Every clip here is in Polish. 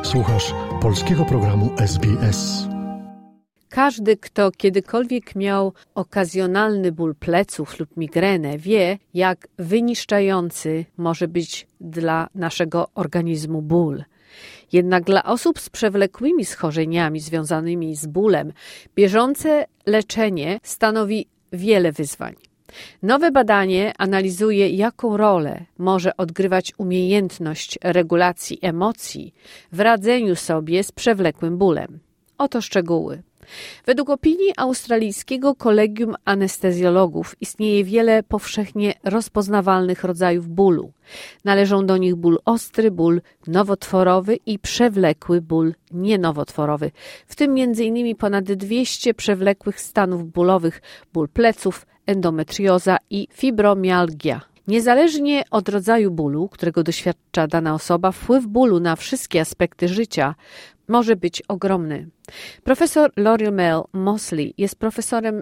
Słuchasz polskiego programu SBS. Każdy, kto kiedykolwiek miał okazjonalny ból pleców lub migrenę, wie, jak wyniszczający może być dla naszego organizmu ból. Jednak dla osób z przewlekłymi schorzeniami związanymi z bólem, bieżące leczenie stanowi wiele wyzwań. Nowe badanie analizuje, jaką rolę może odgrywać umiejętność regulacji emocji w radzeniu sobie z przewlekłym bólem. Oto szczegóły. Według opinii australijskiego kolegium anestezjologów istnieje wiele powszechnie rozpoznawalnych rodzajów bólu. Należą do nich ból ostry, ból nowotworowy i przewlekły ból nienowotworowy, w tym m.in. ponad 200 przewlekłych stanów bólowych, ból pleców, endometrioza i fibromialgia. Niezależnie od rodzaju bólu, którego doświadcza dana osoba, wpływ bólu na wszystkie aspekty życia może być ogromny. Profesor Lorimer Mosley jest profesorem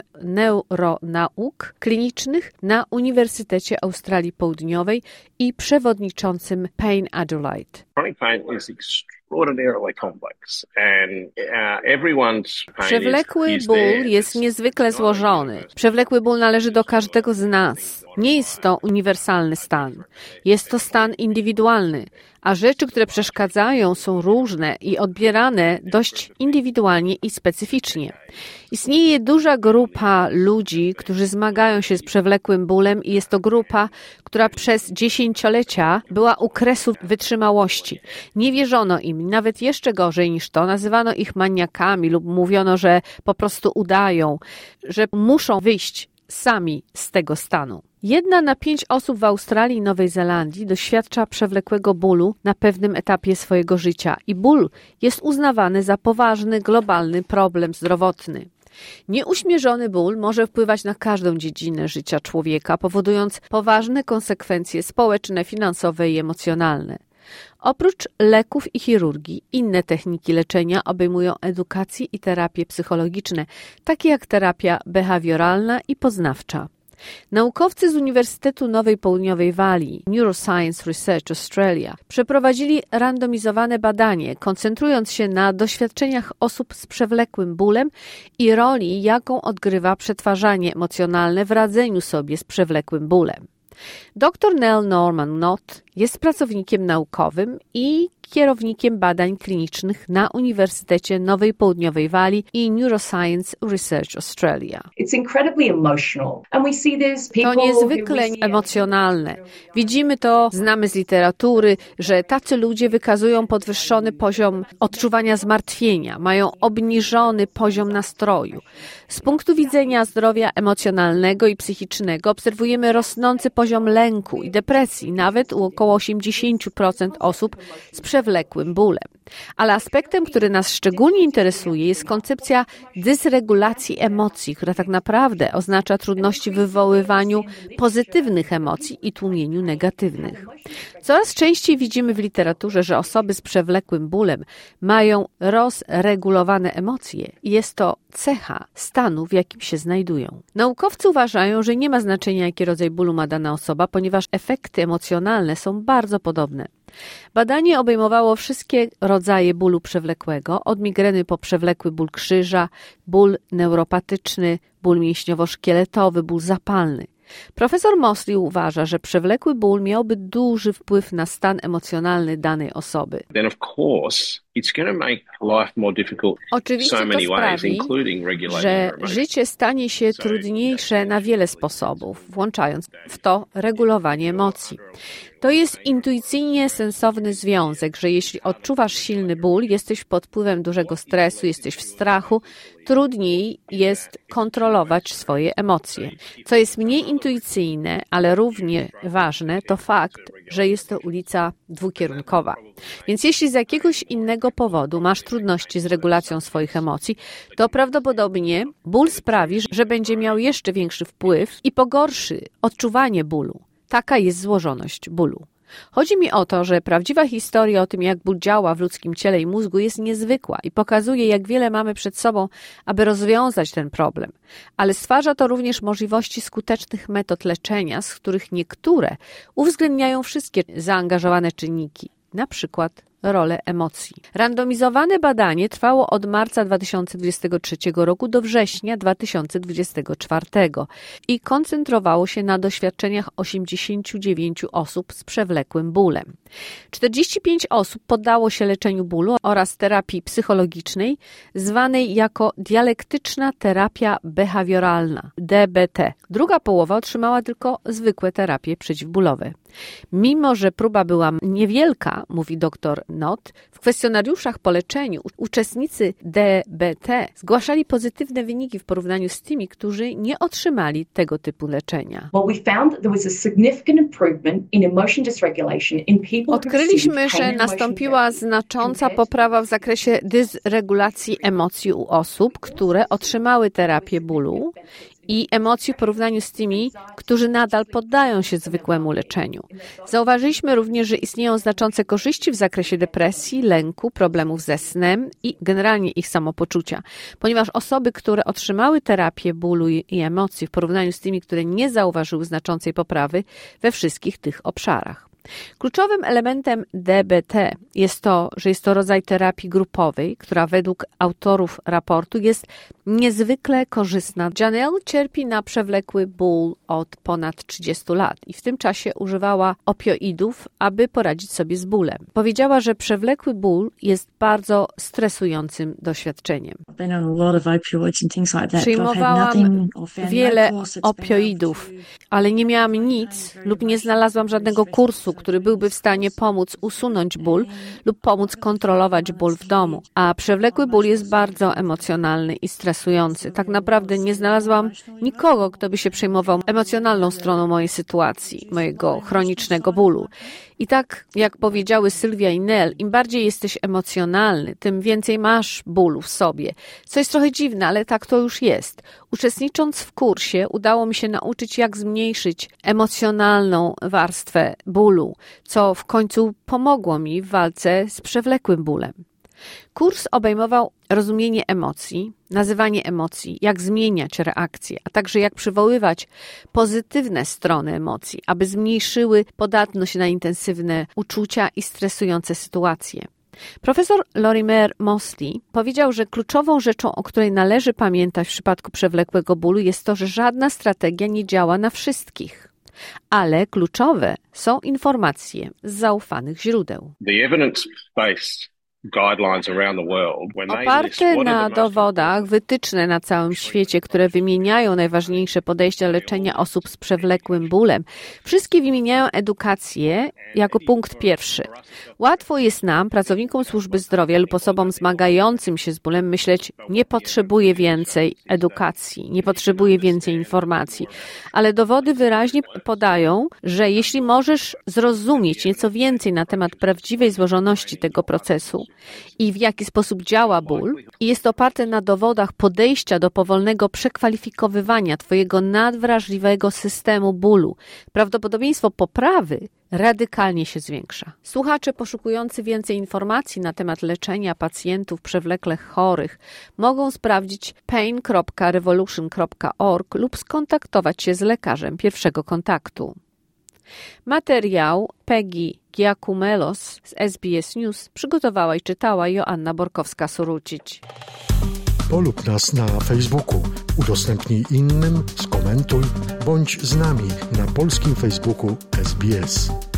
neuronauk klinicznych na Uniwersytecie Australii Południowej i przewodniczącym Pain Adelaide. Chronic pain is extraordinarily complex and everyone's pain Przewlekły ból jest niezwykle złożony. Przewlekły ból należy do każdego z nas. Nie jest to uniwersalny stan. Jest to stan indywidualny, a rzeczy, które przeszkadzają, są różne i odbierane dość indywidualnie i specyficznie. Istnieje duża grupa ludzi, którzy zmagają się z przewlekłym bólem i jest to grupa, która przez dziesięciolecia była u kresu wytrzymałości. Nie wierzono im, nawet jeszcze gorzej niż to, nazywano ich maniakami lub mówiono, że po prostu udają, że muszą wyjść sami z tego stanu. 1 na 5 osób w Australii i Nowej Zelandii doświadcza przewlekłego bólu na pewnym etapie swojego życia i ból jest uznawany za poważny, globalny problem zdrowotny. Nieuśmierzony ból może wpływać na każdą dziedzinę życia człowieka, powodując poważne konsekwencje społeczne, finansowe i emocjonalne. Oprócz leków i chirurgii, inne techniki leczenia obejmują edukację i terapie psychologiczne, takie jak terapia behawioralna i poznawcza. Naukowcy z Uniwersytetu Nowej Południowej Walii, Neuroscience Research Australia, przeprowadzili randomizowane badanie, koncentrując się na doświadczeniach osób z przewlekłym bólem i roli, jaką odgrywa przetwarzanie emocjonalne w radzeniu sobie z przewlekłym bólem. Dr Nell Norman-Knott jest pracownikiem naukowym i kierownikiem badań klinicznych na Uniwersytecie Nowej Południowej Walii i Neuroscience Research Australia. To niezwykle emocjonalne. Widzimy to, znamy z literatury, że tacy ludzie wykazują podwyższony poziom odczuwania zmartwienia, mają obniżony poziom nastroju. Z punktu widzenia zdrowia emocjonalnego i psychicznego obserwujemy rosnący poziom lęku i depresji, nawet u około 80% osób z przewlekłym bólem. Ale aspektem, który nas szczególnie interesuje, jest koncepcja dysregulacji emocji, która tak naprawdę oznacza trudności w wywoływaniu pozytywnych emocji i tłumieniu negatywnych. Coraz częściej widzimy w literaturze, że osoby z przewlekłym bólem mają rozregulowane emocje i jest to cecha stanu, w jakim się znajdują. Naukowcy uważają, że nie ma znaczenia, jaki rodzaj bólu ma dana osoba, ponieważ efekty emocjonalne są bardzo podobne. Badanie obejmowało wszystkie rodzaje bólu przewlekłego, od migreny po przewlekły ból krzyża, ból neuropatyczny, ból mięśniowo-szkieletowy, ból zapalny. Profesor Mosley uważa, że przewlekły ból miałby duży wpływ na stan emocjonalny danej osoby. Oczywiście to sprawi, że życie stanie się trudniejsze na wiele sposobów, włączając w to regulowanie emocji. To jest intuicyjnie sensowny związek, że jeśli odczuwasz silny ból, jesteś pod wpływem dużego stresu, jesteś w strachu, trudniej jest kontrolować swoje emocje. Co jest mniej intuicyjne, ale równie ważne, to fakt, że jest to ulica dwukierunkowa. Więc jeśli z jakiegoś innego powodu masz trudności z regulacją swoich emocji, to prawdopodobnie ból sprawi, że będzie miał jeszcze większy wpływ i pogorszy odczuwanie bólu. Taka jest złożoność bólu. Chodzi mi o to, że prawdziwa historia o tym, jak ból działa w ludzkim ciele i mózgu, jest niezwykła i pokazuje, jak wiele mamy przed sobą, aby rozwiązać ten problem. Ale stwarza to również możliwości skutecznych metod leczenia, z których niektóre uwzględniają wszystkie zaangażowane czynniki, na przykład rolę emocji. Randomizowane badanie trwało od marca 2023 roku do września 2024 i koncentrowało się na doświadczeniach 89 osób z przewlekłym bólem. 45 osób poddało się leczeniu bólu oraz terapii psychologicznej, zwanej jako dialektyczna terapia behawioralna, DBT. Druga połowa otrzymała tylko zwykłe terapie przeciwbólowe. Mimo że próba była niewielka, mówi dr Knott, w kwestionariuszach po leczeniu uczestnicy DBT zgłaszali pozytywne wyniki w porównaniu z tymi, którzy nie otrzymali tego typu leczenia. Odkryliśmy, że nastąpiła znacząca poprawa w zakresie dysregulacji emocji u osób, które otrzymały terapię bólu i emocji w porównaniu z tymi, którzy nadal poddają się zwykłemu leczeniu. Zauważyliśmy również, że istnieją znaczące korzyści w zakresie depresji, lęku, problemów ze snem i generalnie ich samopoczucia, ponieważ osoby, które otrzymały terapię bólu i emocji w porównaniu z tymi, które nie zauważyły znaczącej poprawy we wszystkich tych obszarach. Kluczowym elementem DBT jest to, że jest to rodzaj terapii grupowej, która według autorów raportu jest niezwykle korzystna. Janelle cierpi na przewlekły ból od ponad 30 lat i w tym czasie używała opioidów, aby poradzić sobie z bólem. Powiedziała, że przewlekły ból jest bardzo stresującym doświadczeniem. Przyjmowałam wiele opioidów, ale nie miałam nic lub nie znalazłam żadnego kursu, który byłby w stanie pomóc usunąć ból lub pomóc kontrolować ból w domu. A przewlekły ból jest bardzo emocjonalny i stresujący. Tak naprawdę nie znalazłam nikogo, kto by się przejmował emocjonalną stroną mojej sytuacji, mojego chronicznego bólu. I tak jak powiedziały Sylwia i Nell, im bardziej jesteś emocjonalny, tym więcej masz bólu w sobie. Co jest trochę dziwne, ale tak to już jest. Uczestnicząc w kursie udało mi się nauczyć, jak zmniejszyć emocjonalną warstwę bólu, co w końcu pomogło mi w walce z przewlekłym bólem. Kurs obejmował rozumienie emocji, nazywanie emocji, jak zmieniać reakcje, a także jak przywoływać pozytywne strony emocji, aby zmniejszyły podatność na intensywne uczucia i stresujące sytuacje. Profesor Lorimer Mosley powiedział, że kluczową rzeczą, o której należy pamiętać w przypadku przewlekłego bólu, jest to, że żadna strategia nie działa na wszystkich. Ale kluczowe są informacje z zaufanych źródeł. Oparte na dowodach, wytyczne na całym świecie, które wymieniają najważniejsze podejścia leczenia osób z przewlekłym bólem, wszystkie wymieniają edukację jako punkt pierwszy. Łatwo jest nam, pracownikom służby zdrowia lub osobom zmagającym się z bólem, myśleć, nie potrzebuję więcej edukacji, nie potrzebuję więcej informacji, ale dowody wyraźnie podają, że jeśli możesz zrozumieć nieco więcej na temat prawdziwej złożoności tego procesu, i w jaki sposób działa ból i jest oparte na dowodach podejścia do powolnego przekwalifikowywania twojego nadwrażliwego systemu bólu, prawdopodobieństwo poprawy radykalnie się zwiększa. Słuchacze poszukujący więcej informacji na temat leczenia pacjentów przewlekle chorych mogą sprawdzić pain.revolution.org lub skontaktować się z lekarzem pierwszego kontaktu. Materiał Peggy Giacumelos z SBS News przygotowała i czytała Joanna Borkowska-Surucić. Polub nas na Facebooku, udostępnij innym, skomentuj, bądź z nami na polskim Facebooku SBS.